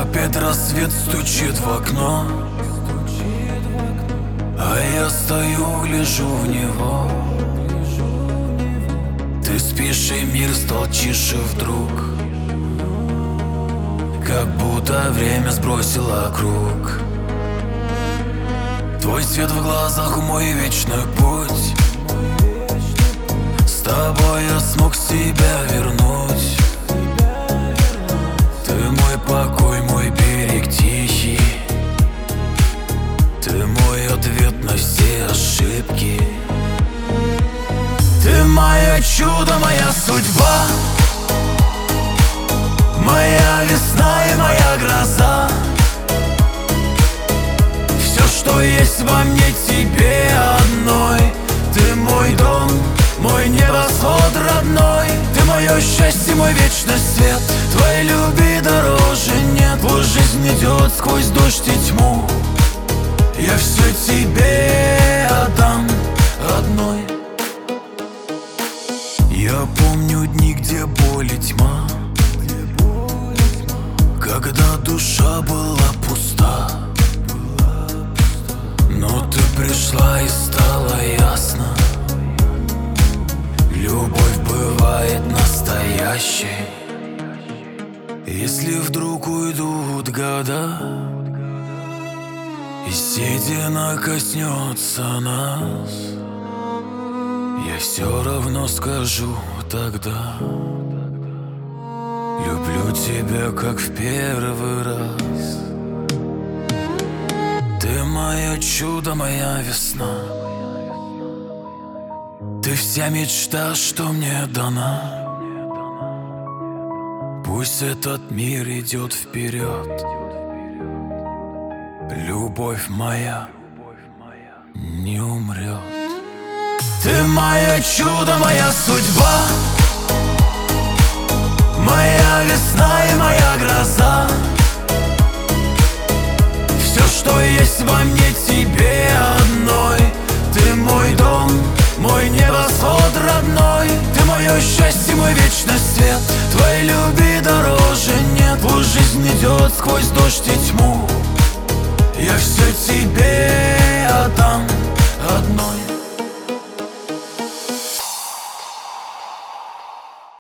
Опять рассвет стучит в окно, а я стою, гляжу в него. Ты спишь, и мир стал тише вдруг, как будто время сбросило круг. Твой свет в глазах, мой вечный путь. С тобой я смог себя вернуть. Ты мой покой, мой берег тихий. Ты мой ответ на все ошибки. Ты мое чудо, моя судьба, моя весна и моя гроза. Все, что есть во мне, тебе одной. Ты мой дом, мой небосвод родной. Ты мое счастье, мой вечный свет. Твоей любви дороже нет. Пусть жизнь идет сквозь дождь и тьму, я все тебе отдам, родной. Я помню дни, где боль и тьма, когда душа была пуста. Но ты пришла и стало ясно, любовь бывает настоящей. Если вдруг уйдут года и седина коснется нас, я все равно скажу тогда: люблю тебя, как в первый раз. Ты мое чудо, моя весна. Ты вся мечта, что мне дана. Пусть этот мир идет вперед. Любовь моя не умрет. Ты мое чудо, моя судьба, моя весна и моя гроза. Все, что есть во мне, тебе одной. Ты мой дом, мой небосвод родной. Ты мое счастье, мой вечный свет. Твоей любви дороже нет. Пусть жизнь идет сквозь дождь и тьму, я все тебе отдам, родной.